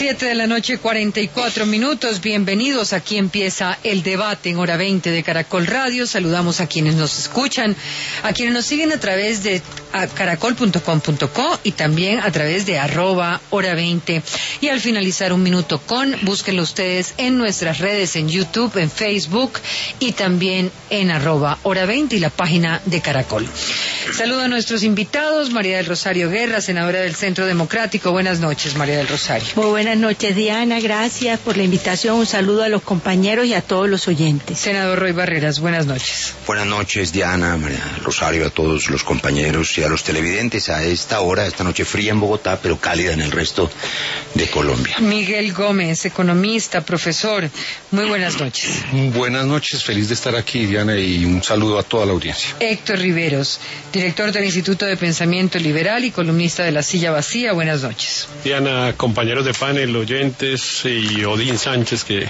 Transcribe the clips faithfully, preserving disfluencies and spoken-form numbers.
Siete de la noche, cuarenta y cuatro minutos. Bienvenidos. Aquí empieza el debate en hora veinte de Caracol Radio. Saludamos a quienes nos escuchan, a quienes nos siguen a través de caracol punto com punto co y también a través de arroba hora veinte. Y al finalizar un minuto con, búsquenlo ustedes en nuestras redes, en YouTube, en Facebook y también en arroba hora veinte y la página de Caracol. Saludo a nuestros invitados. María del Rosario Guerra, senadora del Centro Democrático. Buenas noches, María del Rosario. Muy buenas noches, Diana. Gracias por la invitación. Un saludo a los compañeros y a todos los oyentes. Senador Roy Barreras, buenas noches. Buenas noches, Diana, María del Rosario, a todos los compañeros y a los televidentes a esta hora, esta noche fría en Bogotá, pero cálida en el resto de Colombia. Miguel Gómez, economista, profesor. Muy buenas noches. Buenas noches, feliz de estar aquí, Diana, y un saludo a toda la audiencia. Héctor Riveros, director del Instituto de Pensamiento Liberal y columnista de La Silla Vacía. Buenas noches. Diana, compañeros de panel, oyentes, y Odín Sánchez, que eh,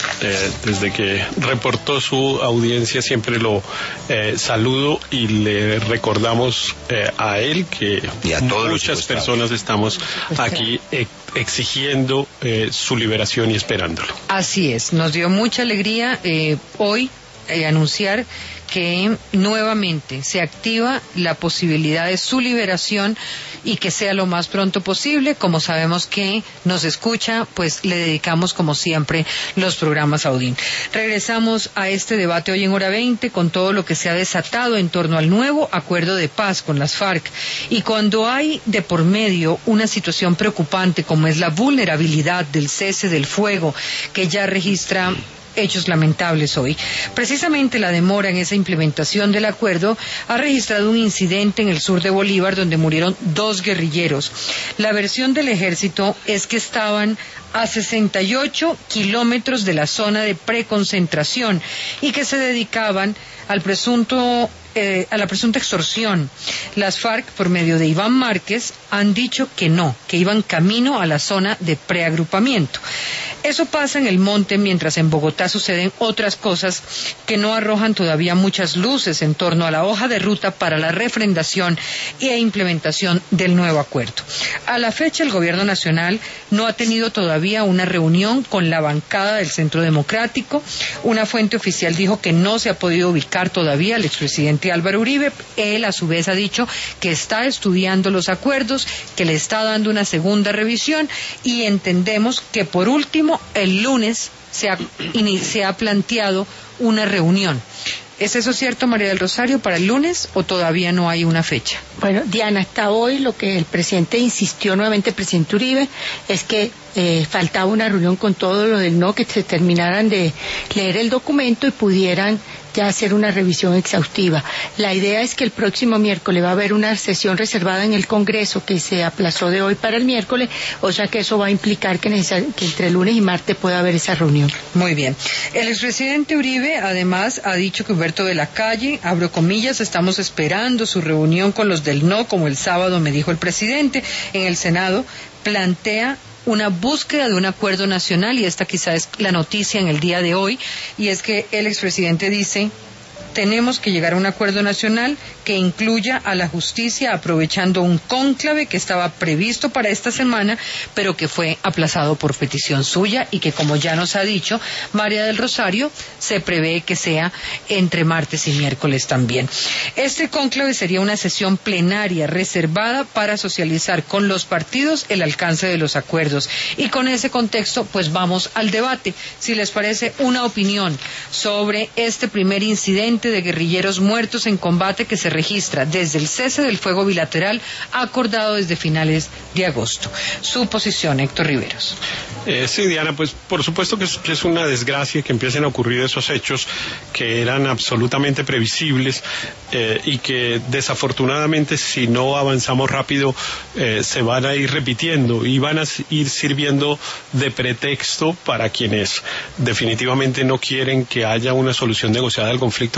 desde que reportó su audiencia siempre lo eh, saludo y le recordamos eh, a él que y a todos muchas personas estamos aquí eh, exigiendo eh, su liberación y esperándolo. Así es, nos dio mucha alegría eh, hoy eh, anunciar que nuevamente se activa la posibilidad de su liberación y que sea lo más pronto posible. Como sabemos que nos escucha, pues le dedicamos como siempre los programas a Odín. Regresamos a este debate hoy en hora veinte con todo lo que se ha desatado en torno al nuevo acuerdo de paz con las FARC. Y cuando hay de por medio una situación preocupante como es la vulnerabilidad del cese del fuego que ya registra hechos lamentables hoy. Precisamente la demora en esa implementación del acuerdo ha registrado un incidente en el sur de Bolívar donde murieron dos guerrilleros. La versión del ejército es que estaban a sesenta y ocho kilómetros de la zona de preconcentración y que se dedicaban al presunto eh, a la presunta extorsión. Las FARC, por medio de Iván Márquez, han dicho que no, que iban camino a la zona de preagrupamiento. Eso pasa en el monte, mientras en Bogotá suceden otras cosas que no arrojan todavía muchas luces en torno a la hoja de ruta para la refrendación e implementación del nuevo acuerdo. A la fecha, el Gobierno Nacional no ha tenido todavía una reunión con la bancada del Centro Democrático. Una fuente oficial dijo que no se ha podido ubicar todavía al expresidente Álvaro Uribe. Él, a su vez, ha dicho que está estudiando los acuerdos, que le está dando una segunda revisión y entendemos que, por último, el lunes se ha, se ha planteado una reunión. ¿Es eso cierto, María del Rosario, para el lunes o todavía no hay una fecha? Bueno, Diana, hasta hoy lo que el presidente insistió nuevamente, el presidente Uribe, es que eh, faltaba una reunión con todos los del no, que se terminaran de leer el documento y pudieran ya hacer una revisión exhaustiva. La idea es que el próximo miércoles va a haber una sesión reservada en el Congreso que se aplazó de hoy para el miércoles, o sea que eso va a implicar que, que entre lunes y martes pueda haber esa reunión. Muy bien. El expresidente Uribe, además, ha dicho que Humberto de la Calle, abro comillas, estamos esperando su reunión con los del no, como el sábado me dijo el presidente, en el Senado, plantea una búsqueda de un acuerdo nacional, y esta quizá es la noticia en el día de hoy, y es que el expresidente dice: tenemos que llegar a un acuerdo nacional que incluya a la justicia, aprovechando un cónclave que estaba previsto para esta semana, pero que fue aplazado por petición suya y que, como ya nos ha dicho María del Rosario, se prevé que sea entre martes y miércoles también. Este cónclave sería una sesión plenaria reservada para socializar con los partidos el alcance de los acuerdos. Y con ese contexto, pues vamos al debate. Si les parece, una opinión sobre este primer incidente de guerrilleros muertos en combate que se registra desde el cese del fuego bilateral acordado desde finales de agosto. Su posición, Héctor Riveros. Eh, sí, Diana, pues por supuesto que es, que es una desgracia que empiecen a ocurrir esos hechos que eran absolutamente previsibles eh, y que desafortunadamente, si no avanzamos rápido, eh, se van a ir repitiendo y van a ir sirviendo de pretexto para quienes definitivamente no quieren que haya una solución negociada al conflicto armado.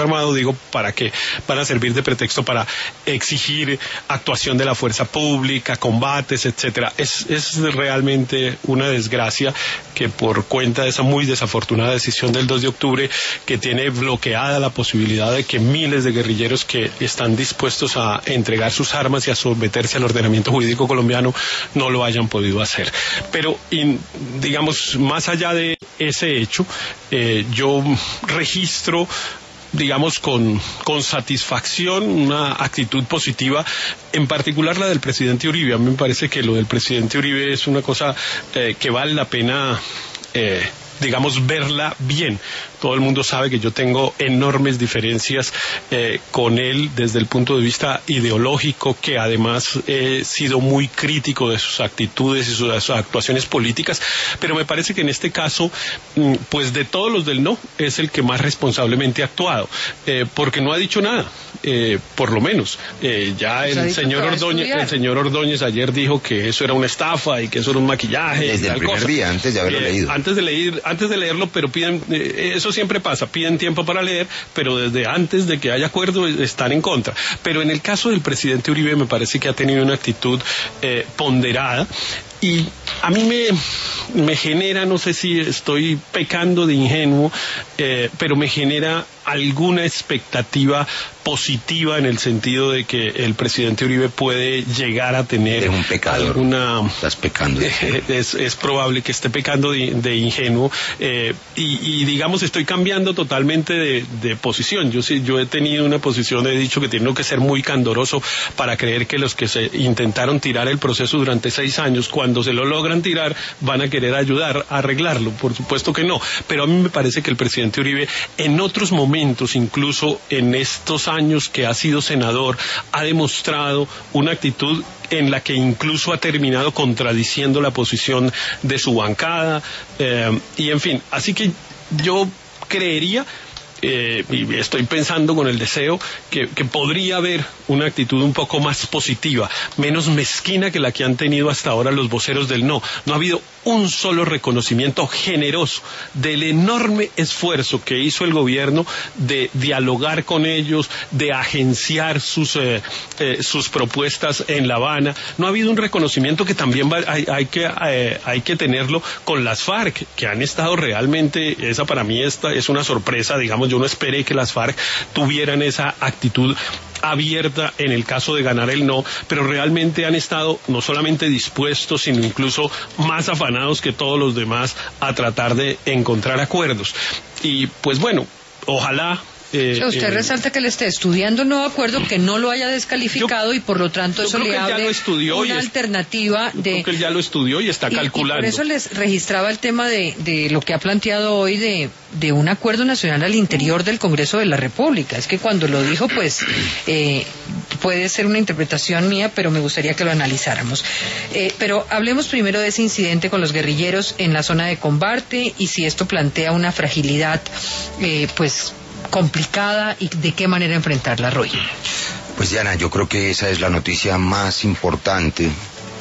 armado, digo, ¿para qué? Para servir de pretexto para exigir actuación de la fuerza pública, combates, etcétera. Es, es realmente una desgracia que por cuenta de esa muy desafortunada decisión del dos de octubre, que tiene bloqueada la posibilidad de que miles de guerrilleros que están dispuestos a entregar sus armas y a someterse al ordenamiento jurídico colombiano no lo hayan podido hacer. Pero, in, digamos, más allá de ese hecho, eh, yo registro, digamos, con, con satisfacción una actitud positiva, en particular la del presidente Uribe. A mí me parece que lo del presidente Uribe es una cosa eh, que vale la pena, eh, digamos, verla bien. Todo el mundo sabe que yo tengo enormes diferencias eh, con él desde el punto de vista ideológico, que además he sido muy crítico de sus actitudes y sus, sus actuaciones políticas, pero me parece que en este caso, pues de todos los del no, es el que más responsablemente ha actuado, eh, porque no ha dicho nada, eh, por lo menos. Eh, ya el, el señor Ordóñez, el señor Ordóñez ayer dijo que eso era una estafa y que eso era un maquillaje. Desde el primer cosa. día, antes de haberlo eh, leído. Antes de leer, antes de leerlo, pero piden, eh, eso siempre pasa, piden tiempo para leer, pero desde antes de que haya acuerdo están en contra. Pero en el caso del presidente Uribe me parece que ha tenido una actitud eh, ponderada, y a mí me, me genera, no sé si estoy pecando de ingenuo, eh, pero me genera alguna expectativa positiva en el sentido de que el presidente Uribe puede llegar a tener es un pecador. alguna... Estás pecando. Eh, es, es probable que esté pecando de, de ingenuo, eh, y, y digamos estoy cambiando totalmente de, de posición. Yo sí, yo he tenido una posición, he dicho que tengo que ser muy candoroso para creer que los que se intentaron tirar el proceso durante seis años, cuando se lo logran tirar, van a querer ayudar a arreglarlo. Por supuesto que no, pero a mí me parece que el presidente Uribe en otros momentos, incluso en estos años que ha sido senador, ha demostrado una actitud en la que incluso ha terminado contradiciendo la posición de su bancada, eh, y en fin, así que yo creería, eh, y estoy pensando con el deseo, que, que podría haber una actitud un poco más positiva, menos mezquina que la que han tenido hasta ahora los voceros del no. No ha habido un solo reconocimiento generoso del enorme esfuerzo que hizo el gobierno de dialogar con ellos, de agenciar sus, eh, eh, sus propuestas en La Habana. No ha habido un reconocimiento que también va, hay, hay, que, eh, hay que tenerlo con las FARC, que han estado realmente, esa para mí esta es una sorpresa, digamos, yo no esperé que las FARC tuvieran esa actitud abierta en el caso de ganar el no, pero realmente han estado no solamente dispuestos, sino incluso más afanados que todos los demás a tratar de encontrar acuerdos. Y pues bueno, ojalá... Eh, o sea, usted eh, resalta que le esté estudiando un nuevo acuerdo, que no lo haya descalificado, yo, y por lo tanto eso le abre una alternativa de... Yo creo que él ya lo estudió y está y, calculando. Y por eso les registraba el tema de, de lo que ha planteado hoy de, de un acuerdo nacional al interior del Congreso de la República. Es que cuando lo dijo, pues eh, puede ser una interpretación mía, pero me gustaría que lo analizáramos. Eh, pero hablemos primero de ese incidente con los guerrilleros en la zona de combate, y si esto plantea una fragilidad, eh, pues... complicada, y de qué manera enfrentarla, Roy. Pues Diana, yo creo que esa es la noticia más importante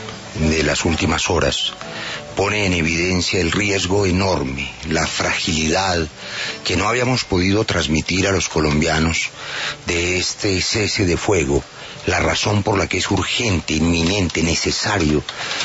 de las últimas horas. Pone en evidencia el riesgo enorme, la fragilidad que no habíamos podido transmitir a los colombianos de este cese de fuego, la razón por la que es urgente, inminente, necesario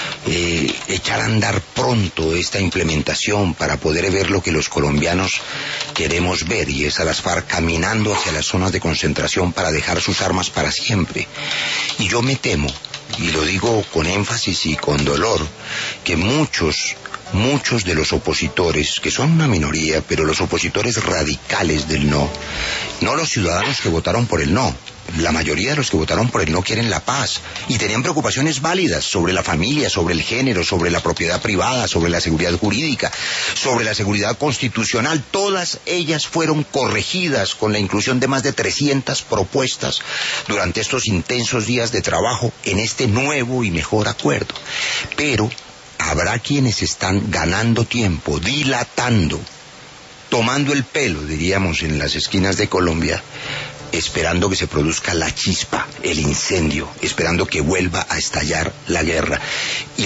eh, echar a andar pronto esta implementación para poder ver lo que los colombianos queremos ver, y es a las FARC caminando hacia las zonas de concentración para dejar sus armas para siempre. Y yo me temo, y lo digo con énfasis y con dolor, que muchos, muchos de los opositores, que son una minoría, pero los opositores radicales del no, no los ciudadanos que votaron por el no, la mayoría de los que votaron por el no quieren la paz y tenían preocupaciones válidas sobre la familia, sobre el género, sobre la propiedad privada, sobre la seguridad jurídica, sobre la seguridad constitucional. Todas ellas fueron corregidas con la inclusión de más de trescientas propuestas durante estos intensos días de trabajo en este nuevo y mejor acuerdo. Pero habrá quienes están ganando tiempo, dilatando, tomando el pelo, diríamos, en las esquinas de Colombia, esperando que se produzca la chispa, el incendio, esperando que vuelva a estallar la guerra. Y la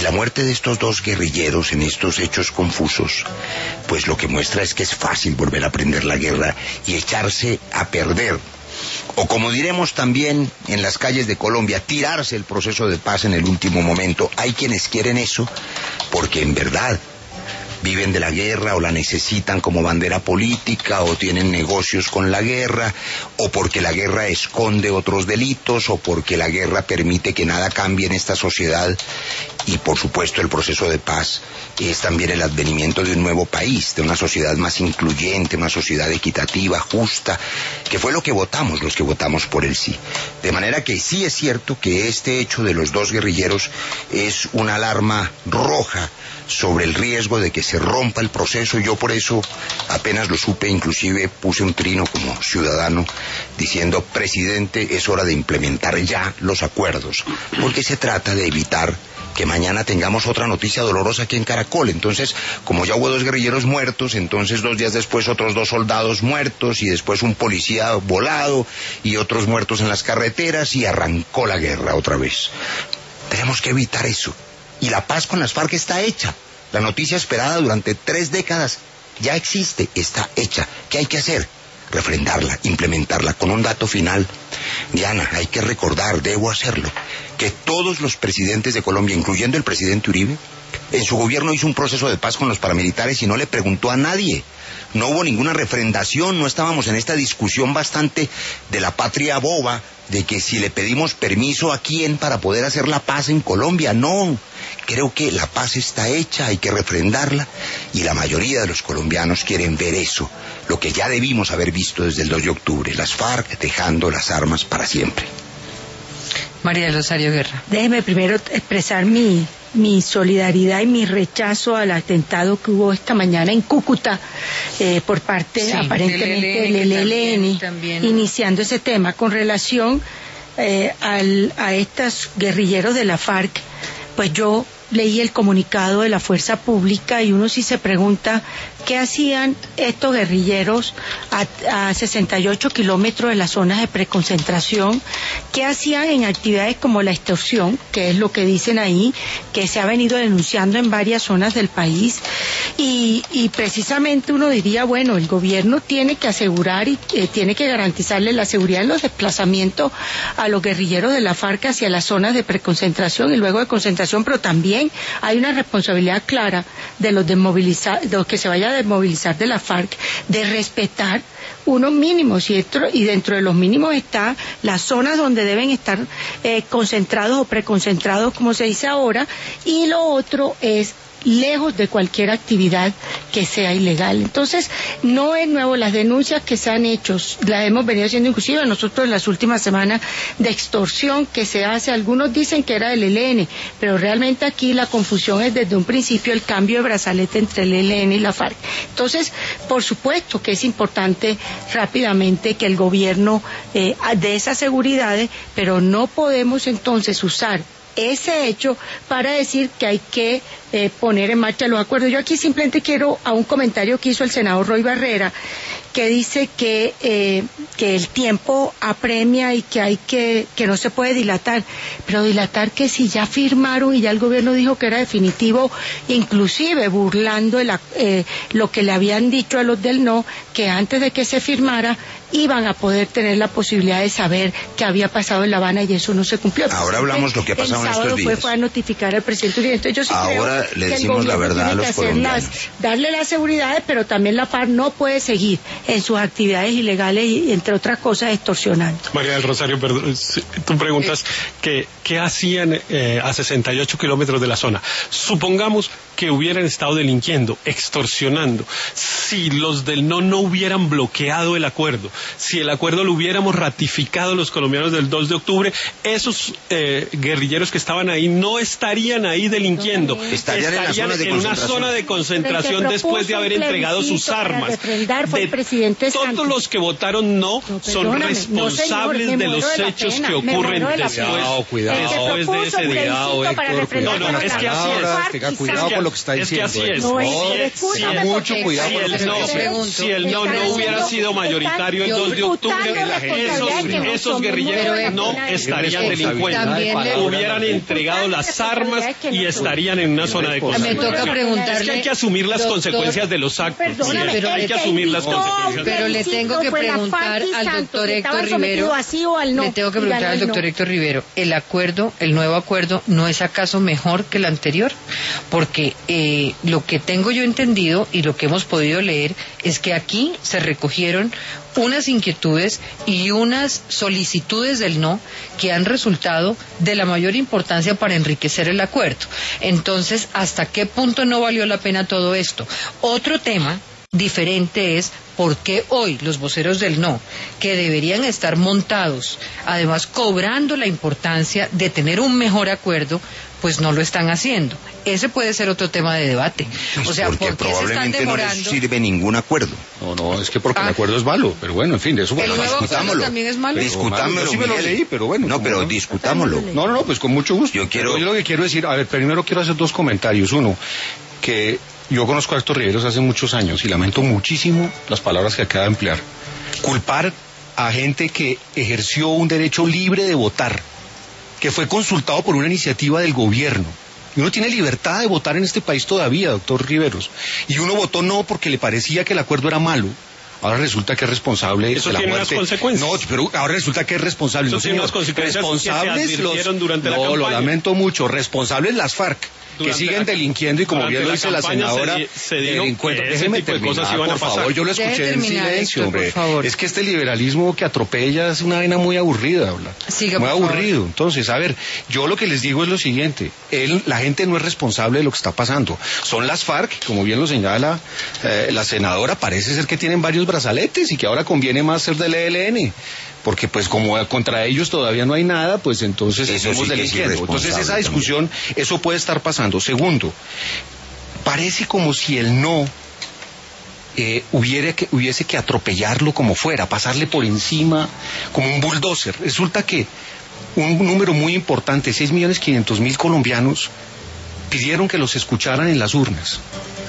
la muerte de estos dos guerrilleros en estos hechos confusos, pues lo que muestra es que es fácil volver a prender la guerra y echarse a perder. O como diremos también en las calles de Colombia, tirarse el proceso de paz en el último momento. Hay quienes quieren eso porque en verdad viven de la guerra o la necesitan como bandera política o tienen negocios con la guerra o porque la guerra esconde otros delitos o porque la guerra permite que nada cambie en esta sociedad y por supuesto el proceso de paz es también el advenimiento de un nuevo país, de una sociedad más incluyente, una sociedad equitativa, justa, que fue lo que votamos los que votamos por el sí. De manera que sí es cierto que este hecho de los dos guerrilleros es una alarma roja sobre el riesgo de que se rompa el proceso. Yo por eso apenas lo supe, inclusive puse un trino como ciudadano diciendo: presidente, es hora de implementar ya los acuerdos, porque se trata de evitar que mañana tengamos otra noticia dolorosa aquí en Caracol. Entonces, como ya hubo dos guerrilleros muertos, entonces dos días después otros dos soldados muertos y después un policía volado y otros muertos en las carreteras y arrancó la guerra otra vez. Tenemos que evitar eso. Y la paz con las FARC está hecha. La noticia esperada durante tres décadas ya existe, está hecha. ¿Qué hay que hacer? Refrendarla, implementarla. Con un dato final, Diana, hay que recordar, debo hacerlo, que todos los presidentes de Colombia, incluyendo el presidente Uribe, en su gobierno hizo un proceso de paz con los paramilitares y no le preguntó a nadie. No hubo ninguna refrendación, no estábamos en esta discusión bastante de la patria boba, de que si le pedimos permiso a quién para poder hacer la paz en Colombia. No, creo que la paz está hecha, hay que refrendarla, y la mayoría de los colombianos quieren ver eso, lo que ya debimos haber visto desde el dos de octubre, las FARC dejando las armas para siempre. María del Rosario Guerra. Déjeme primero expresar mi, mi solidaridad y mi rechazo al atentado que hubo esta mañana en Cúcuta eh, por parte sí, aparentemente del E L N, también, también. Iniciando ese tema con relación eh, al, a estos guerrilleros de la FARC. Pues yo leí el comunicado de la Fuerza Pública y uno sí se pregunta qué hacían estos guerrilleros a, a sesenta y ocho kilómetros de las zonas de preconcentración, qué hacían en actividades como la extorsión, que es lo que dicen ahí, que se ha venido denunciando en varias zonas del país, y, y precisamente uno diría, bueno, el gobierno tiene que asegurar y eh, tiene que garantizarle la seguridad en los desplazamientos a los guerrilleros de la FARC hacia las zonas de preconcentración y luego de concentración, pero también hay una responsabilidad clara de los, desmoviliza- de los que se vaya a desmovilizar de la FARC, de respetar unos mínimos, y dentro, y dentro de los mínimos está las zonas donde deben estar eh, concentrados o preconcentrados, como se dice ahora, y lo otro es lejos de cualquier actividad que sea ilegal. Entonces, no es nuevo, las denuncias que se han hecho, las hemos venido haciendo inclusive nosotros en las últimas semanas, de extorsión que se hace. Algunos dicen que era del E L N, pero realmente aquí la confusión es desde un principio el cambio de brazalete entre el E L N y la FARC. Entonces, por supuesto que es importante rápidamente que el gobierno eh, dé esas seguridades, pero no podemos entonces usar ese hecho para decir que hay que eh, poner en marcha los acuerdos. Yo aquí simplemente quiero a un comentario que hizo el senador Roy Barrera, que dice que eh, que el tiempo apremia y que hay que que no se puede dilatar, pero dilatar que si ya firmaron y ya el gobierno dijo que era definitivo, inclusive burlando el, eh, lo que le habían dicho a los del no, que antes de que se firmara iban a poder tener la posibilidad de saber qué había pasado en La Habana, y eso no se cumplió. Ahora hablamos de lo que ha pasado en estos días. Fue, fue a notificar al presidente Uribe. Entonces yo sí Ahora creo le que decimos el la verdad a los colombianos. Las, darle las seguridades, pero también la FARC no puede seguir en sus actividades ilegales y, entre otras cosas, extorsionando. María del Rosario, perdón, tú preguntas que, qué hacían eh, a sesenta y ocho kilómetros de la zona. Supongamos que hubieran estado delinquiendo, extorsionando. Si los del no no hubieran bloqueado el acuerdo, si el acuerdo lo hubiéramos ratificado los colombianos del dos de octubre, esos eh, guerrilleros que estaban ahí no estarían ahí delinquiendo, no, estarían, estarían en, en una zona de concentración después de haber entregado sus armas. Fue el presidente todos Santos. Los que votaron no, no son responsables no, señor, de los de hechos pena, que ocurren de después, cuidado, cuidado, después de ese día. No, no, es que así es. Tenga cuidado con lo que está diciendo. Es que así es. No, no, es, mucho cuidado con lo que está diciendo. Si el no no hubiera sido mayoritario el dos de octubre esos, esos guerrilleros no estarían delincuentes, hubieran entregado las armas y estarían en una zona de Me toca preguntarle. Es que hay que asumir las doctor, consecuencias de los actos. Perdóname, sí, pero hay que asumir las consecuencias. Pero le tengo que preguntar al doctor Héctor Rivero. No, le tengo que preguntar al doctor no. Héctor Rivero. ¿El acuerdo, el nuevo acuerdo, no es acaso mejor que el anterior? Porque eh, lo que tengo yo entendido y lo que hemos podido leer es que aquí se recogieron unas inquietudes y unas solicitudes del no que han resultado de la mayor importancia para enriquecer el acuerdo. Entonces, ¿hasta qué punto no valió la pena todo esto? Otro tema diferente es por qué hoy los voceros del no, que deberían estar montados, además cobrando la importancia de tener un mejor acuerdo, pues no lo están haciendo. Ese puede ser otro tema de debate. Pues o sea, porque ¿por qué probablemente se están demorando? No les sirve ningún acuerdo. No, no, es que porque ah. el acuerdo es malo, pero bueno, en fin, de eso el bueno, nuevo discutámoslo. También es malo. Discutámoslo. Yo sí me lo leí, pero bueno. No, pero no, discutámoslo. No, no, no, pues con mucho gusto. Yo quiero. Pero yo lo que quiero decir, a ver, primero quiero hacer dos comentarios. Uno, que yo conozco a Héctor Riveros hace muchos años y lamento muchísimo las palabras que acaba de emplear. Culpar a gente que ejerció un derecho libre de votar, que fue consultado por una iniciativa del gobierno. Y uno tiene libertad de votar en este país todavía, doctor Riveros. Y uno votó no porque le parecía que el acuerdo era malo. Ahora resulta que es responsable Eso de la tiene muerte. unas consecuencias. No, pero ahora resulta que es responsable. Eso no, tiene señor. unas consecuencias Responsables que se advirtieron los... durante la no, campaña. lo lamento mucho. Responsables las FARC. Durante que siguen la, delinquiendo y como bien lo la dice la senadora, se, se dijo delincuente. que ese Déjeme tipo de terminar, cosas iban por a pasar. favor, yo lo escuché Deje en terminar, silencio, Héctor, hombre. por favor. Es que este liberalismo que atropella es una vaina muy aburrida, ¿verdad? Siga, muy por aburrido. favor. Entonces, a ver, yo lo que les digo es lo siguiente, él, la gente no es responsable de lo que está pasando. Son las FARC, como bien lo señala eh, la senadora, parece ser que tienen varios brazaletes y que ahora conviene más ser del E L N. Porque pues como contra ellos todavía no hay nada, pues entonces eso seguimos sí delinquiendo. es Entonces esa discusión, también. Eso puede estar pasando. Segundo, parece como si el no eh, hubiera que, hubiese que atropellarlo como fuera, pasarle por encima como un bulldozer. Resulta que un número muy importante, seis millones quinientos mil colombianos, pidieron que los escucharan en las urnas.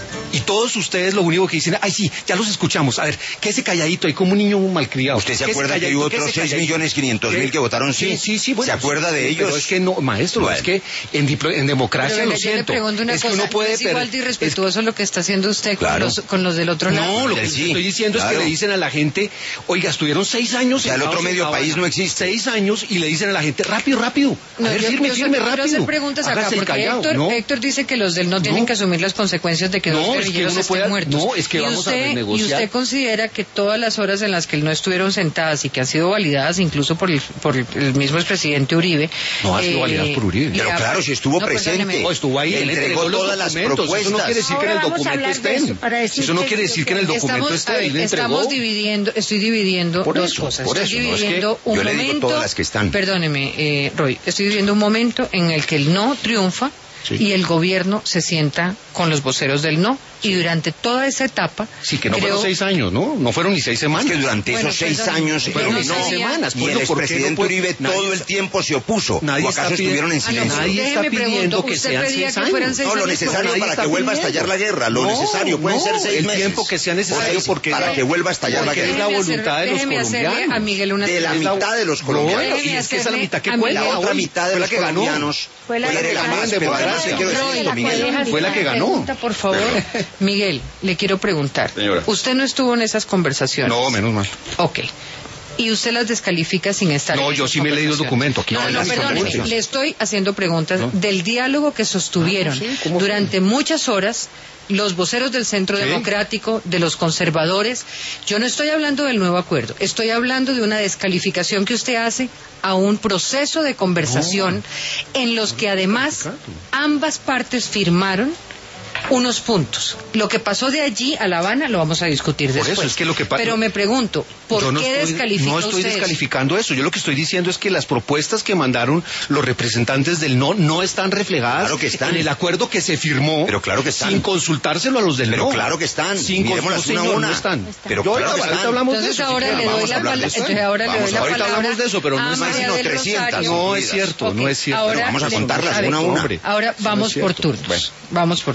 Y todos ustedes lo único que dicen, ay sí, ya los escuchamos, a ver, quédese calladito, ahí como un niño malcriado. ¿Usted se acuerda que hubo otros seis millones quinientos mil que votaron sí? Sí, sí, sí. Bueno, ¿se acuerda de sí, ellos? Pero es que no, maestro, bueno. es que en, diplo, en democracia pero, lo yo siento. le pregunto una es cosa, que uno puede es igual de irrespetuoso es... lo que está haciendo usted claro. con, los, con los del otro lado. No, lo que sí, estoy diciendo claro. es que le dicen a la gente, oiga, estuvieron seis años... O sea, el otro medio en país no existe. Seis años y le dicen a la gente, rápido, rápido. A No, ver, yo, firme, yo firme, quiero rápido. hacer preguntas acá, Hágase el porque callado, Héctor, ¿no? Héctor dice que los del no tienen No. que asumir las consecuencias de que No, dos es que guerrilleros uno estén puede- muertos. no, es que y vamos a usted, renegociar. ¿Y usted considera que todas las horas en las que no estuvieron sentadas y que han sido validadas incluso por el, por el, el mismo expresidente Uribe? No, ha sido validadas por Uribe. Pero le ha- claro, si estuvo no, presente. perdóneme. No, estuvo ahí, él entregó entregó los todas las documentos. Eso no propuestas. quiere decir que en el Ahora vamos a documento hablar de estén. eso, para decir Eso no que- quiere decir que en el documento Estamos, a esté. ver, Él le entregó. estamos dividiendo, estoy dividiendo Por dos eso, cosas. por estoy eso, no es que dividiendo un yo le digo momento, todas las que están. Perdóneme, eh, Roy, estoy viviendo un momento en el que el no triunfa Sí. y el gobierno se sienta con los voceros del no. Y durante toda esa etapa... Sí, que no creo, fueron seis años, ¿no? No fueron ni seis semanas. Es que durante Bueno, esos seis perdón, años yo fueron no no, seis semanas. y Bueno, el ¿por qué expresidente no puede- Uribe nadie todo el está- tiempo se opuso. Nadie ¿O está acaso pidiendo- estuvieron en Ah, no, silencio? Nadie déjeme está pregunto, pidiendo que ¿usted sean pedía seis que años. fueran seis No, lo años? necesario Nadie para está que vuelva a pidiendo. estallar la guerra, lo No, necesario, pueden no, ser seis el meses. tiempo que sea necesario, Por seis, porque para la- que vuelva a estallar la porque guerra. es la Déjeme voluntad hacer- de los déjeme hacerle colombianos. a Miguel una De la pregunta. mitad de los No, colombianos. y es que esa es la mitad que A cuenta. Miguel, La otra hoy. mitad de Fue la los que ganó. colombianos Fue la quiere que la ganó más, en pero además democracia. te quiero decir Roy, esto, Miguel. Fue la que ganó. Pregunta, por favor. Miguel, le quiero preguntar. Señora. ¿Usted no estuvo en esas conversaciones? No, menos mal. Ok. ¿Y usted las descalifica sin estar No, en yo esas sí me he leído el conversaciones? documento. Aquí No, no hay no, las perdóneme. conversaciones. Le estoy haciendo preguntas ¿No? del diálogo que sostuvieron Ah, sí, ¿cómo fue? durante muchas horas los voceros del Centro ¿Sí? Democrático, de los conservadores. Yo no estoy hablando del nuevo acuerdo, estoy hablando de una descalificación que usted hace a un proceso de conversación en los que además ambas partes firmaron unos puntos. Lo que pasó de allí a La Habana lo vamos a discutir Por después. eso es que lo que pa- Pero me pregunto, ¿por Yo no qué estoy, descalifica no estoy usted eso? descalificando eso. Yo lo que estoy diciendo es que las propuestas que mandaron los representantes del no no están reflejadas Claro que están. en el acuerdo que se firmó. Pero claro que están. Sin consultárselo a los del Pero no. claro que están. Sin Mirémoslas consultar, una a señor, una. no están. Pero Yo, claro que ahorita están. hablamos Entonces de eso. ahora si le quiere, doy vamos la a hablar de palabra. eso. Entonces ahora le Vamos, doy la ahorita palabra. hablamos de eso, pero no a es María sino del trescientas. Rosario. No es Vidas. cierto, Ok, no es cierto. ahora Pero vamos a le- contarlas a ver, una a una. Hombre. Ahora Eso no vamos es por cierto. turnos. Bueno. Vamos por turnos.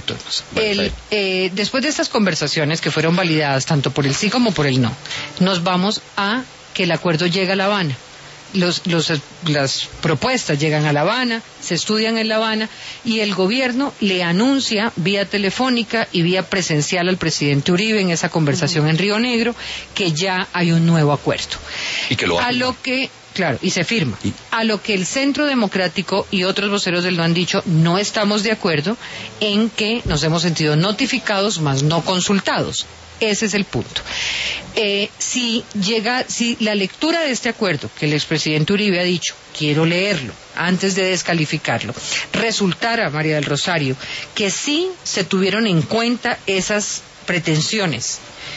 El, eh, después de estas conversaciones que fueron validadas tanto por el sí como por el no, nos vamos a que el acuerdo llegue a La Habana. Los, los, las propuestas llegan a La Habana, se estudian en La Habana y el gobierno le anuncia vía telefónica y vía presencial al presidente Uribe en esa conversación uh-huh. en Río Negro que ya hay un nuevo acuerdo. Y que lo a lo que Claro, y se firma. ¿Y? A lo que el Centro Democrático y otros voceros del no han dicho, no estamos de acuerdo en que nos hemos sentido notificados, mas no consultados. Ese es el punto. Eh, si llega, si la lectura de este acuerdo, que el expresidente Uribe ha dicho, quiero leerlo antes de descalificarlo, resultara, María del Rosario, que sí se tuvieron en cuenta esas pretensiones,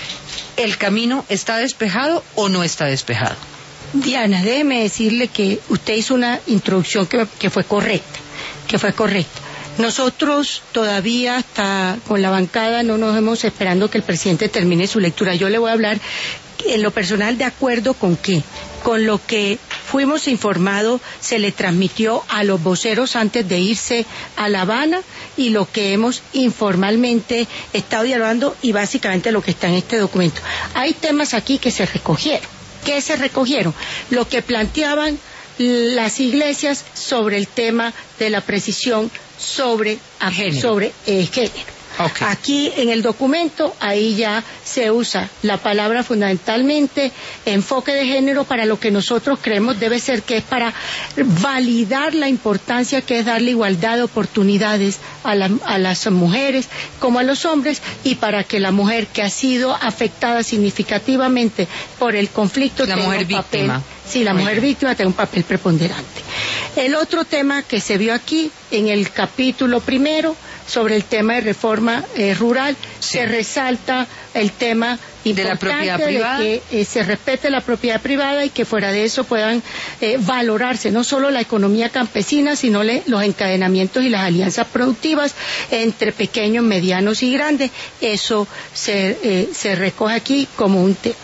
¿el camino está despejado o no está despejado? Diana, déjeme decirle que usted hizo una introducción que, que fue correcta, que fue correcta. Nosotros todavía hasta con la bancada no nos hemos esperando que el presidente termine su lectura. Yo le voy a hablar en lo personal de acuerdo con qué, con lo que fuimos informados, se le transmitió a los voceros antes de irse a La Habana y lo que hemos informalmente estado dialogando y básicamente lo que está en este documento. Hay temas aquí que se recogieron. ¿Qué se recogieron? Lo que planteaban las iglesias sobre el tema de la precisión sobre género. Sobre, eh, género. Okay. Aquí en el documento, ahí ya se usa la palabra fundamentalmente enfoque de género para lo que nosotros creemos debe ser, que es para validar la importancia que es darle igualdad de oportunidades a, la, a las mujeres como a los hombres, y para que la mujer que ha sido afectada significativamente por el conflicto la tenga mujer un papel, víctima. Sí, la mujer víctima tiene un papel preponderante. El otro tema que se vio aquí en el capítulo primero sobre el tema de reforma eh, rural, sí. Se resalta el tema de la propiedad privada, de que eh, se respete la propiedad privada y que fuera de eso puedan eh, valorarse no solo la economía campesina, sino le, los encadenamientos y las alianzas productivas entre pequeños, medianos y grandes. Eso se, eh, se recoge aquí como un tema.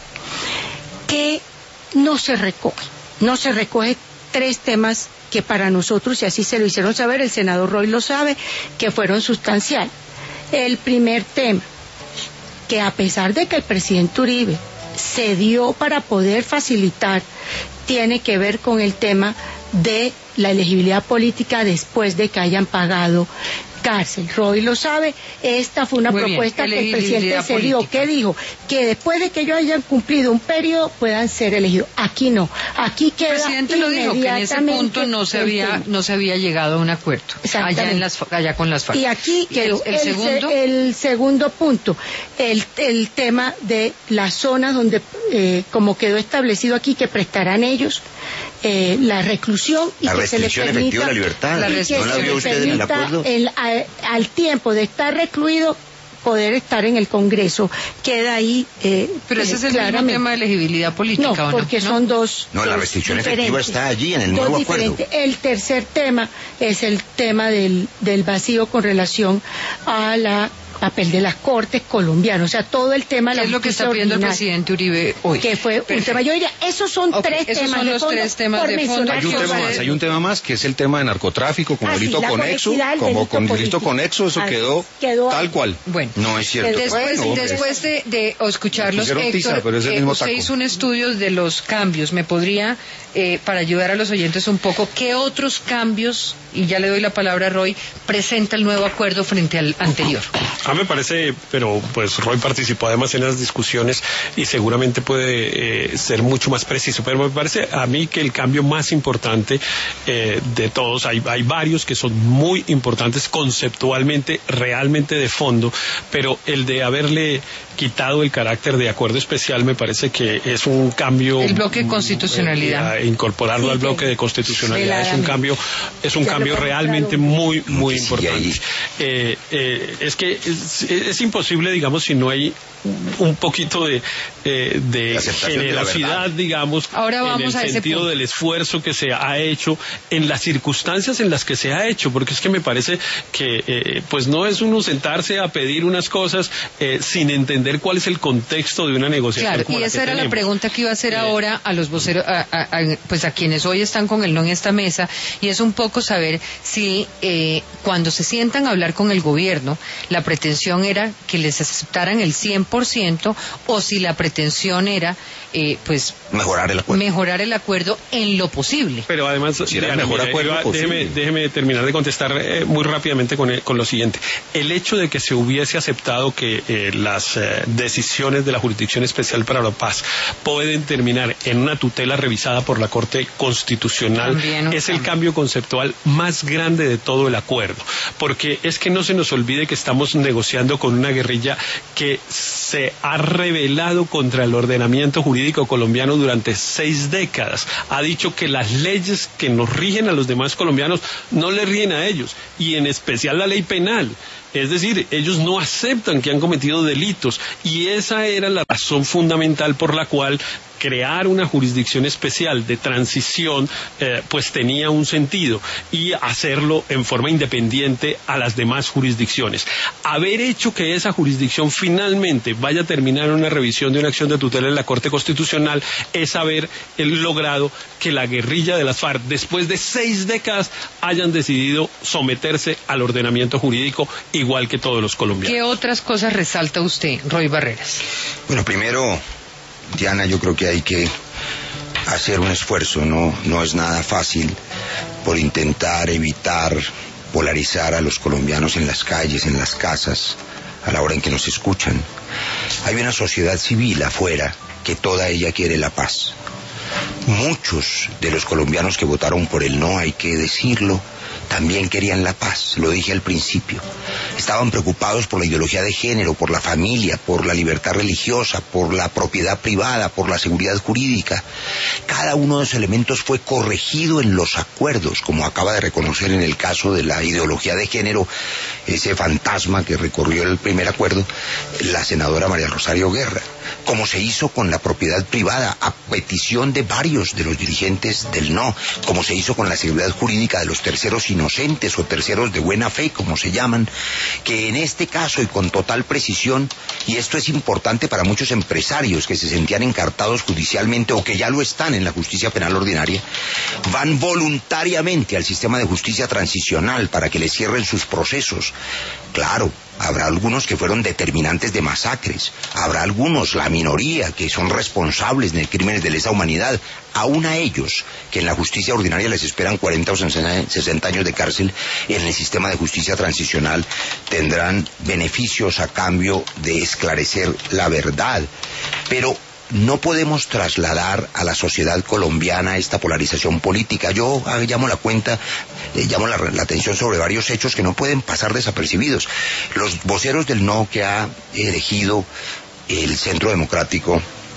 ¿Qué no se recoge? No se recoge tres temas que para nosotros, y así se lo hicieron saber, el senador Roy lo sabe, que fueron sustanciales. El primer tema, que a pesar de que el presidente Uribe cedió para poder facilitar, tiene que ver con el tema de la elegibilidad política después de que hayan pagado cárcel. Roy lo sabe, esta fue una Muy propuesta bien, que el presidente se dio. ¿Qué dijo? Que después de que ellos hayan cumplido un periodo puedan ser elegidos. Aquí no, aquí queda el presidente lo dijo, que en ese punto no se había no se había llegado a un acuerdo allá en las allá con las FARC. Y aquí quedó el, el, el segundo el segundo punto, el, el tema de las zonas donde eh, como quedó establecido aquí que prestarán ellos Eh, la reclusión y la que se les permita efectiva de la libertad. La ¿No la vio usted en el acuerdo? El, a, al tiempo de estar recluido poder estar en el Congreso, queda ahí eh, pero ese eh, es el claramente. mismo tema de elegibilidad política, no, ¿o no? porque ¿no? son dos no, la restricción efectiva está allí en el dos nuevo diferentes. acuerdo. El tercer tema es el tema del, del vacío con relación a la papel de las Cortes colombianas, o sea, todo el tema de la ¿Qué es lo que está pidiendo el presidente Uribe hoy? Que fue Perfecto. un tema. Yo diría, esos son okay, tres esos temas son de los fondo. Tres temas de fondo. Hay un tema más, hay un tema más que es el tema de narcotráfico como ah, delito sí, conexo, como con delito conexo, eso quedó, quedó tal cual. Bueno, no es cierto. Después, bueno, después de, de escucharlos, Héctor, tiza, pero es el eh, mismo usted taco. hizo un estudio de los cambios. ¿Me podría, eh, para ayudar a los oyentes un poco, qué otros cambios, y ya le doy la palabra a Roy, presenta el nuevo acuerdo frente al anterior? A mí me parece, pero pues Roy participó además en las discusiones y seguramente puede eh, ser mucho más preciso, pero me parece a mí que el cambio más importante eh, de todos, hay, hay varios que son muy importantes conceptualmente, realmente de fondo, pero el de haberle quitado el carácter de acuerdo especial me parece que es un cambio. El bloque de constitucionalidad. Eh, incorporarlo sí, al bloque de constitucionalidad es un cambio, es un cambio realmente muy, muy importante. Eh, eh, es que es, es imposible, digamos, si no hay un poquito de, eh, de generosidad, de digamos, Ahora vamos en el a sentido ese del esfuerzo que se ha hecho, en las circunstancias en las que se ha hecho, porque es que me parece que, eh, pues no es uno sentarse a pedir unas cosas eh, sin entender entender cuál es el contexto de una negociación. Claro, como y la esa que era tenemos. la pregunta que iba a hacer Eh, ahora a los voceros, a, a- a- pues a quienes hoy están con el no en esta mesa, y es un poco saber si eh, cuando se sientan a hablar con el gobierno, la pretensión era que les aceptaran el cien por ciento o si la pretensión era, eh, pues, Mejorar el acuerdo. mejorar el acuerdo en lo posible. Pero además, Si era el Diana, mejor mire, acuerdo iba- posible. déjeme, déjeme terminar de contestar eh, muy rápidamente con, el- con lo siguiente. El hecho de que se hubiese aceptado que eh, las eh, decisiones de la Jurisdicción Especial para la Paz pueden terminar en una tutela revisada por la Corte Constitucional También un es el cambio. cambio conceptual más grande de todo el acuerdo. Porque es que no se nos olvide que estamos negociando con una guerrilla que se ha rebelado contra el ordenamiento jurídico colombiano durante seis décadas. Ha dicho que las leyes que nos rigen a los demás colombianos no le rigen a ellos, y en especial la ley penal. Es decir, ellos no aceptan que han cometido delitos, y esa era la razón fundamental por la cual crear una jurisdicción especial de transición eh, pues tenía un sentido, y hacerlo en forma independiente a las demás jurisdicciones. Haber hecho que esa jurisdicción finalmente vaya a terminar en una revisión de una acción de tutela en la Corte Constitucional es haber eh, logrado que la guerrilla de las FARC, después de seis décadas, hayan decidido someterse al ordenamiento jurídico igual que todos los colombianos. ¿Qué otras cosas resalta usted, Roy Barreras? Bueno, primero, Diana, yo creo que hay que hacer un esfuerzo, no, no es nada fácil, por intentar evitar polarizar a los colombianos en las calles, en las casas, a la hora en que nos escuchan. Hay una sociedad civil afuera que toda ella quiere la paz. Muchos de los colombianos que votaron por el no, hay que decirlo, también querían la paz, lo dije al principio. Estaban preocupados por la ideología de género, por la familia, por la libertad religiosa, por la propiedad privada, por la seguridad jurídica. Cada uno de esos elementos fue corregido en los acuerdos, como acaba de reconocer en el caso de la ideología de género, ese fantasma que recorrió el primer acuerdo, la senadora María Rosario Guerra. Como se hizo con la propiedad privada, a petición de varios de los dirigentes del no, como se hizo con la seguridad jurídica de los terceros inocentes o terceros de buena fe, como se llaman, que en este caso y con total precisión, y esto es importante para muchos empresarios que se sentían encartados judicialmente o que ya lo están en la justicia penal ordinaria, van voluntariamente al sistema de justicia transicional para que les cierren sus procesos. Claro, habrá algunos que fueron determinantes de masacres, habrá algunos, la minoría, que son responsables de crímenes de lesa humanidad, aún a ellos, que en la justicia ordinaria les esperan cuarenta o sesenta años de cárcel, en el sistema de justicia transicional tendrán beneficios a cambio de esclarecer la verdad. Pero no podemos trasladar a la sociedad colombiana esta polarización política. Yo ah, llamo la cuenta, eh, llamo la, la atención sobre varios hechos que no pueden pasar desapercibidos. Los voceros del no que ha elegido el Centro Democrático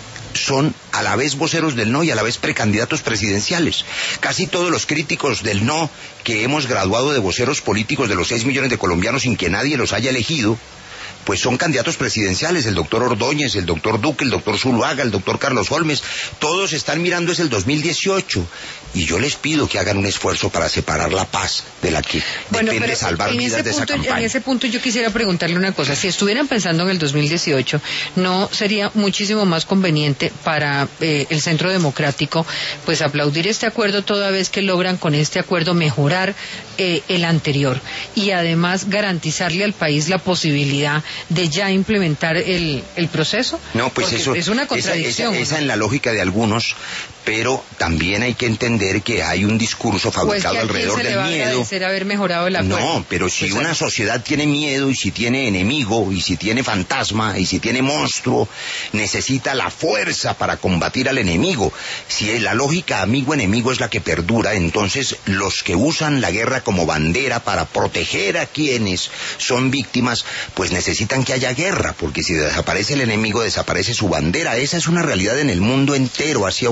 son a la vez voceros del no y a la vez precandidatos presidenciales. Casi todos los críticos del no que hemos graduado de voceros políticos de los seis millones de colombianos sin que nadie los haya elegido, pues son candidatos presidenciales, el doctor Ordóñez, el doctor Duque, el doctor Zuluaga, el doctor Carlos Holmes, todos están mirando es el dos mil dieciocho, y yo les pido que hagan un esfuerzo para separar la paz de la que Bueno, depende pero salvar en vidas ese de esa punto, campaña. en ese punto yo quisiera preguntarle una cosa. Si estuvieran pensando en el dos mil dieciocho, ¿no sería muchísimo más conveniente para eh, el Centro Democrático pues aplaudir este acuerdo toda vez que logran con este acuerdo mejorar eh, el anterior y además garantizarle al país la posibilidad de ya implementar el, el proceso? No, pues Porque eso es una esa- contradicción. Esa, esa ¿no? en la lógica de algunos, pero también hay que entender que hay un discurso ¿O es que fabricado a quién alrededor se le del va a miedo. agradecer haber mejorado el acuerdo? No, pero si Pues, una eh, sociedad tiene miedo y si tiene enemigo y si tiene fantasma y si tiene monstruo, necesita la fuerza para combatir al enemigo. Si la lógica amigo-enemigo es la que perdura, entonces los que usan la guerra como bandera para proteger a quienes son víctimas, pues necesitan que haya guerra, porque si desaparece el enemigo, desaparece su bandera. Esa es una realidad en el mundo entero, así ha ocurrido.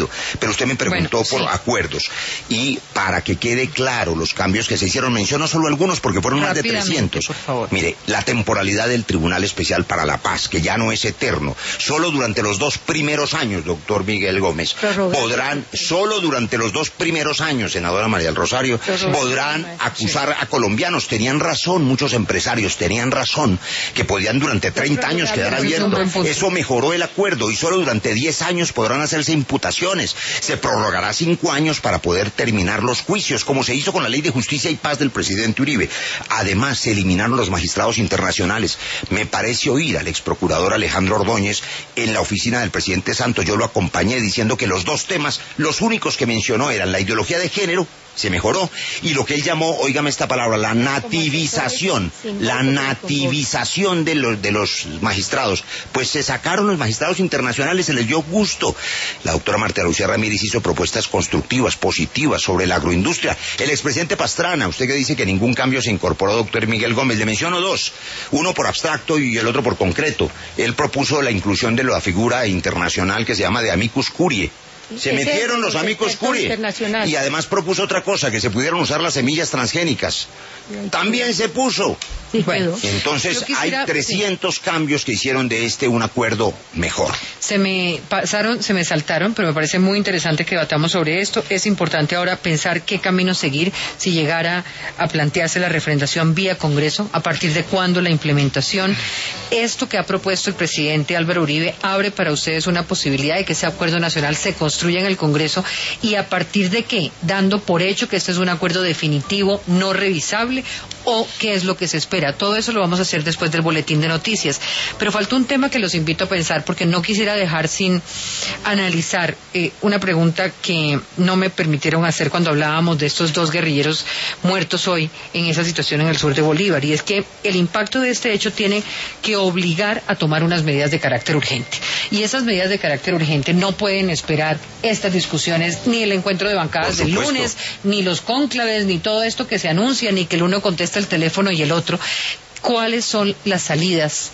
sentido. Pero usted me preguntó bueno, por sí. acuerdos. Y para que quede claro los cambios que se hicieron, menciono solo algunos porque fueron más de trescientos. Por favor. Mire, la temporalidad del Tribunal Especial para la Paz, que ya no es eterno, solo durante los dos primeros años, doctor Miguel Gómez, podrán, solo durante los dos primeros años, senadora María del Rosario, podrán acusar a colombianos. Tenían razón, muchos empresarios tenían razón, que podían durante treinta años quedar abiertos. Eso mejoró el acuerdo y solo durante diez años podrán hacerse imputaciones. Se prorrogará cinco años para poder terminar los juicios, como se hizo con la Ley de Justicia y Paz del presidente Uribe. Además, se eliminaron los magistrados internacionales. Me parece oír al exprocurador Alejandro Ordóñez en la oficina del presidente Santos. Yo lo acompañé diciendo que los dos temas, los únicos que mencionó eran la ideología de género, se mejoró, y lo que él llamó, óigame esta palabra, la nativización, la nativización de los, de los magistrados. Pues se sacaron los magistrados internacionales, se les dio gusto. La doctora Marta Lucía Ramírez hizo propuestas constructivas, positivas sobre la agroindustria. El expresidente Pastrana, usted que dice que ningún cambio se incorporó, doctor Miguel Gómez, le menciono dos, uno por abstracto y el otro por concreto. Él propuso la inclusión de la figura internacional que se llama de amicus curiae. Se metieron los amigos Curie y además propuso otra cosa, que se pudieran usar las semillas transgénicas. También se puso. Sí, bueno, entonces quisiera, hay trescientos sí. cambios que hicieron de este un acuerdo mejor. Se me pasaron, se me saltaron, pero me parece muy interesante que debatamos sobre esto. Es importante ahora pensar qué camino seguir si llegara a plantearse la refrendación vía Congreso, a partir de cuándo la implementación. Esto que ha propuesto el presidente Álvaro Uribe abre para ustedes una posibilidad de que ese acuerdo nacional se construya en el Congreso, y a partir de qué, dando por hecho que este es un acuerdo definitivo, no revisable, o qué es lo que se espera. Todo eso lo vamos a hacer después del boletín de noticias. Pero falta un tema que los invito a pensar, porque no quisiera dejar sin analizar eh, una pregunta que no me permitieron hacer cuando hablábamos de estos dos guerrilleros muertos hoy en esa situación en el sur de Bolívar, y es que el impacto de este hecho tiene que obligar a tomar unas medidas de carácter urgente, y esas medidas de carácter urgente no pueden esperar estas discusiones, ni el encuentro de bancadas del lunes, ni los cónclaves, ni todo esto que se anuncia, ni que el uno contesta el teléfono y el otro. ¿Cuáles son las salidas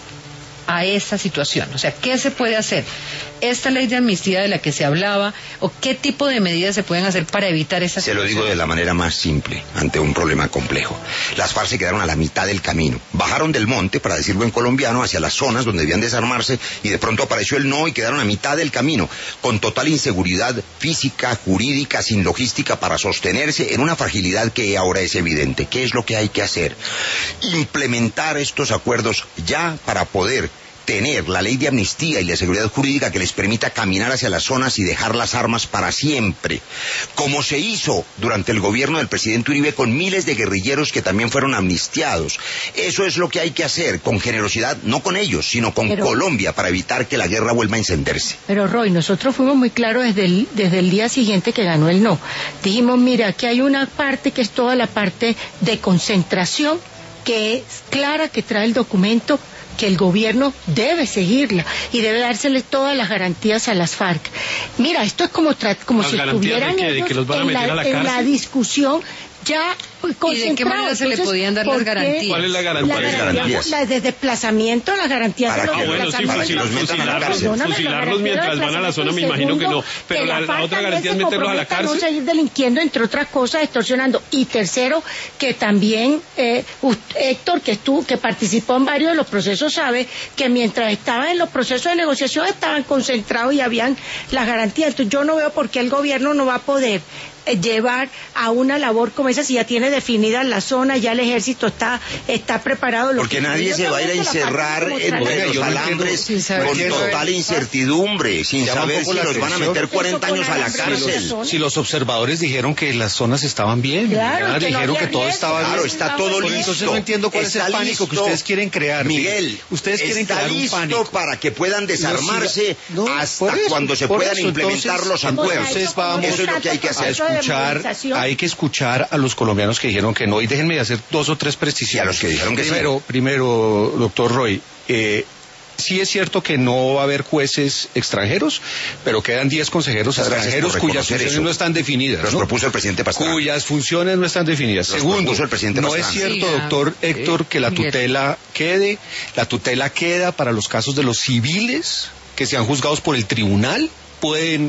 a esa situación? O sea, ¿qué se puede hacer? Esta ley de amnistía de la que se hablaba, o qué tipo de medidas se pueden hacer para evitar esa situación. Se lo digo de la manera más simple, ante un problema complejo. Las FARC se quedaron a la mitad del camino. Bajaron del monte, para decirlo en colombiano, hacia las zonas donde debían desarmarse, y de pronto apareció el no y quedaron a mitad del camino, con total inseguridad física, jurídica, sin logística para sostenerse, en una fragilidad que ahora es evidente. ¿Qué es lo que hay que hacer? Implementar estos acuerdos ya para poder tener la ley de amnistía y la seguridad jurídica que les permita caminar hacia las zonas y dejar las armas para siempre, como se hizo durante el gobierno del presidente Uribe con miles de guerrilleros que también fueron amnistiados. Eso es lo que hay que hacer, con generosidad, no con ellos, sino con pero, Colombia, para evitar que la guerra vuelva a encenderse. Pero Roy, nosotros fuimos muy claros desde el, desde el día siguiente que ganó el no. Dijimos, mira, aquí hay una parte que es toda la parte de concentración, que es clara, que trae el documento, que el gobierno debe seguirla y debe dárseles todas las garantías a las FARC. Mira, esto es como, tra como si estuvieran de que, ellos de que los van a en, meter la, a la en la discusión ya ¿Y de qué manera se le podían dar las garantías? ¿Cuál es la garantía? La garantía la de desplazamiento, las garantías de los ah, bueno, sí, fusilarlos, fusilarlos, fusilarlos mientras van a la zona, me imagino que no. Pero la, la otra garantía es meterlos a la cárcel. No seguir delinquiendo, entre otras cosas, extorsionando. Y tercero, que también eh, Héctor, que estuvo, que participó en varios de los procesos, sabe que mientras estaban en los procesos de negociación estaban concentrados y habían las garantías. Entonces yo no veo por qué el gobierno no va a poder llevar a una labor como esa si ya tiene definida la zona, ya el ejército está está preparado. Porque nadie se va a ir a encerrar entre los alambres con total incertidumbre, sin saber si los van a meter cuarenta años a la cárcel. Si los observadores dijeron que las zonas estaban bien, claro, que dijeron no que todo estaba bien. Claro, está todo listo. Entonces no entiendo cuál es el pánico que ustedes quieren crear. Miguel, ustedes quieren está crear un listo pánico para que puedan desarmarse no, hasta eso, cuando se puedan eso, implementar entonces, los acuerdos. Entonces vamos eso es lo que hay que hacer. Escuchar, hay que escuchar a los colombianos que dijeron que no, y déjenme hacer dos o tres precisiones. Y a los que dijeron que primero, sí. Primero, doctor Roy, eh, sí es cierto que no va a haber jueces extranjeros, pero quedan diez consejeros Muchas extranjeros cuyas funciones eso. no están definidas. Los ¿no? propuso el presidente Pastrana. Cuyas funciones no están definidas. Los Segundo, el presidente no Pastrana. es cierto, Siga, doctor Héctor, eh, que la Miguel. tutela quede. La tutela queda para los casos de los civiles que sean juzgados por el tribunal. Pueden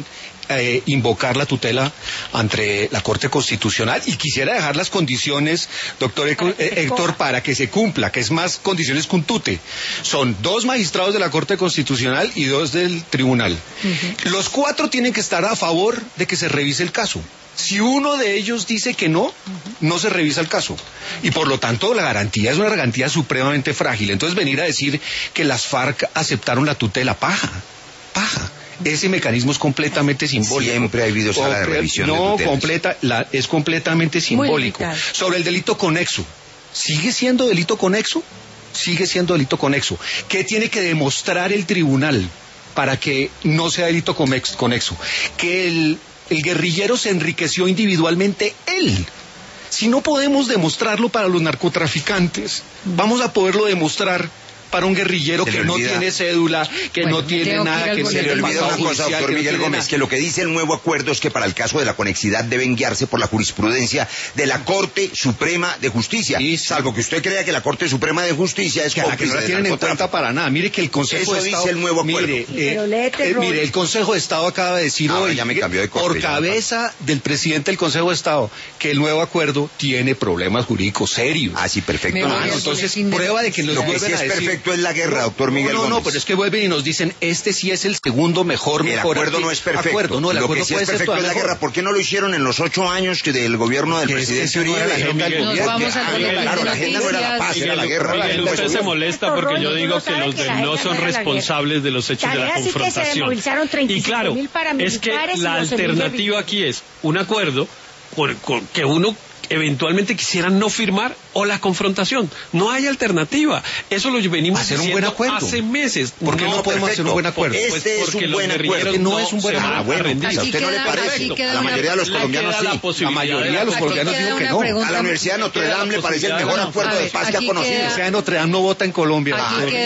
eh, invocar la tutela ante la Corte Constitucional, y quisiera dejar las condiciones, doctor Eco, eh, Héctor, para que se cumpla, que es más condiciones que un tute. Son dos magistrados de la Corte Constitucional y dos del Tribunal. Uh-huh. Los cuatro tienen que estar a favor de que se revise el caso. Si uno de ellos dice que no, no se revisa el caso. Y por lo tanto la garantía es una garantía supremamente frágil. Entonces venir a decir que las FARC aceptaron la tutela, paja, paja. Ese mecanismo es completamente simbólico. Siempre ha habido sala de revisión de tutelas. No, completa, la, es completamente simbólico. Sobre el delito conexo, ¿sigue siendo delito conexo? Sigue siendo delito conexo. ¿Qué tiene que demostrar el tribunal para que no sea delito conexo? Que el, el guerrillero se enriqueció individualmente él. Si no podemos demostrarlo para los narcotraficantes, vamos a poderlo demostrar para un guerrillero que no tiene cédula, que bueno, no tiene nada, que se le olvida una cosa, doctor Miguel Gómez, que lo que dice el nuevo acuerdo es que para el caso de la conexidad deben guiarse por la jurisprudencia de la Corte Suprema de Justicia, sí, sí. Salvo que usted crea que la Corte Suprema de Justicia es que, que no la tienen en cuenta para nada. Mire que el Consejo Eso de Estado dice el nuevo acuerdo. Mire, eh, eh, mire, el Consejo de Estado acaba de decir Ahora hoy, ya me cambió de corte, por cabeza del presidente del Consejo de Estado, que el nuevo acuerdo tiene problemas jurídicos serios. Ah, sí, perfecto. No, no, entonces prueba de que los lo que sí es perfecto es la guerra, doctor Miguel no, no, Gómez. no, pero es que vuelven y nos dicen, este sí es el segundo mejor, el mejor. acuerdo no es perfecto. Acuerdo, no, el lo acuerdo que sí puede es perfecto es la guerra. ¿Por qué no lo hicieron en los ocho años que del gobierno del que presidente es Uribe? La agenda del Nos vamos a Porque, claro, la agenda no era la paz, era la guerra. Miguel, usted se molesta porque yo digo que los del no son responsables de los hechos de la confrontación. Y claro, es que la alternativa aquí es un acuerdo por, con, que uno eventualmente quisieran no firmar o la confrontación. No hay alternativa. Eso lo venimos hacer diciendo un buen acuerdo. hace meses. ¿Por qué no, no podemos perfecto. hacer un buen acuerdo? Este pues es un buen acuerdo. No es un buen acuerdo. Ah, bueno, aquí ¿a usted no le parece? A la mayoría de los colombianos sí. La mayoría de los colombianos dijo que no. A la Universidad de Notre Dame le parece el mejor acuerdo de paz que ha conocido. La Universidad de Notre Dame no vota en Colombia.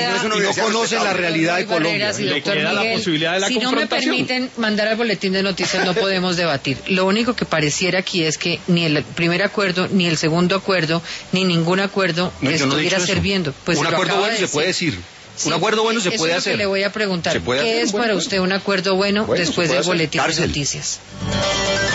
Y no conocen la realidad de Colombia. Le queda la posibilidad de la confrontación. Si no me permiten mandar al boletín de noticias, no podemos debatir. Lo único que pareciera aquí es que ni el primer acuerdo, ni el segundo acuerdo, ni ningún acuerdo no, estuviera no sirviendo. Pues un acuerdo bueno de se puede decir. Sí, un acuerdo bueno se puede es hacer. Lo que le voy a preguntar. ¿Qué es para bueno. usted un acuerdo bueno, bueno después del boletín Cárcel. de noticias?